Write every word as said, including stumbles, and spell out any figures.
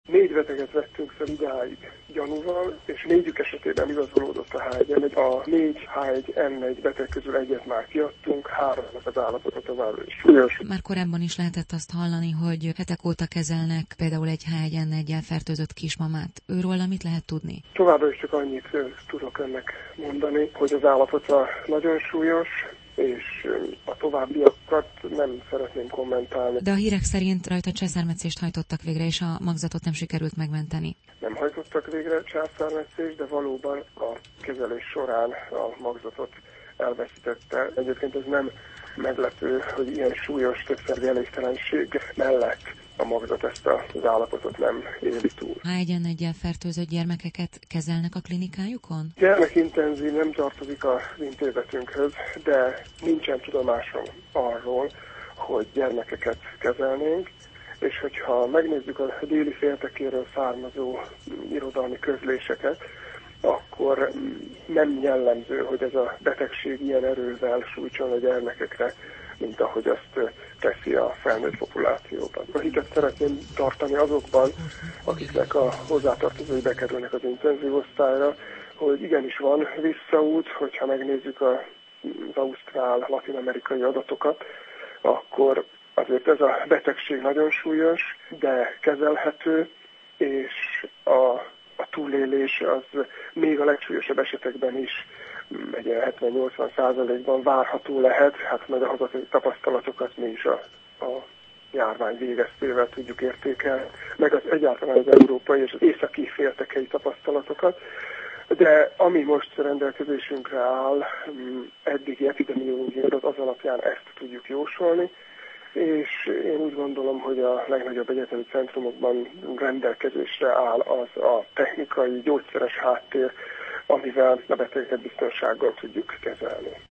Négy beteget vettünk fel idáig gyanúval, és négyük esetében igazolódott a há egy en egy. A négy há egy en egy beteg közül egyet már kiadtunk, háromnak az állapota továbbra is súlyos. Már korábban is lehetett azt hallani, hogy hetek óta kezelnek például egy há egy en egyel fertőzött kismamát. Őről mit lehet tudni? Továbbra is csak annyit tudok önnek mondani, hogy az állapota nagyon súlyos, és a továbbiakat nem szeretném kommentálni. De a hírek szerint rajta császármetszést hajtottak végre, és a magzatot nem sikerült megmenteni. Nem hajtottak végre császármetszést, de valóban a kezelés során a magzatot elveszítette. Egyébként ez nem meglepő, hogy ilyen súlyos többszerű elégtelenség mellett a magzat ezt az állapotot nem éli túl. há egy en egyel fertőzött gyermekeket kezelnek a klinikájukon? Gyermekintenzív nem tartozik az intézetünkhöz, de nincsen tudomásom arról, hogy gyermekeket kezelnénk, és hogyha megnézzük a déli féltekéről származó irodalmi közléseket, akkor nem jellemző, hogy ez a betegség ilyen erővel sújtson a gyermekekre, mint ahogy azt teszi a felnőtt populációban. A hitet szeretném tartani azokban, akiknek a hozzátartozói bekerülnek az intenzív osztályra, hogy igenis van visszaút, hogyha megnézzük az ausztrál, latin-amerikai adatokat, akkor azért ez a betegség nagyon súlyos, de kezelhető, és a A túlélés az még a legsúlyosabb esetekben is egy hetven-nyolcvan százalékban várható lehet, hát meg a hazai tapasztalatokat mi is a, a járvány végeztével tudjuk értékelni, meg az egyáltalán az európai és az északi féltekei tapasztalatokat. De ami most rendelkezésünkre áll, eddigi epidemiológiai adat, az alapján ezt tudjuk jósolni, és én úgy gondolom, hogy a legnagyobb egyetemi centrumokban rendelkezésre áll az a technikai, gyógyszeres háttér, amivel a betegeket biztonsággal tudjuk kezelni.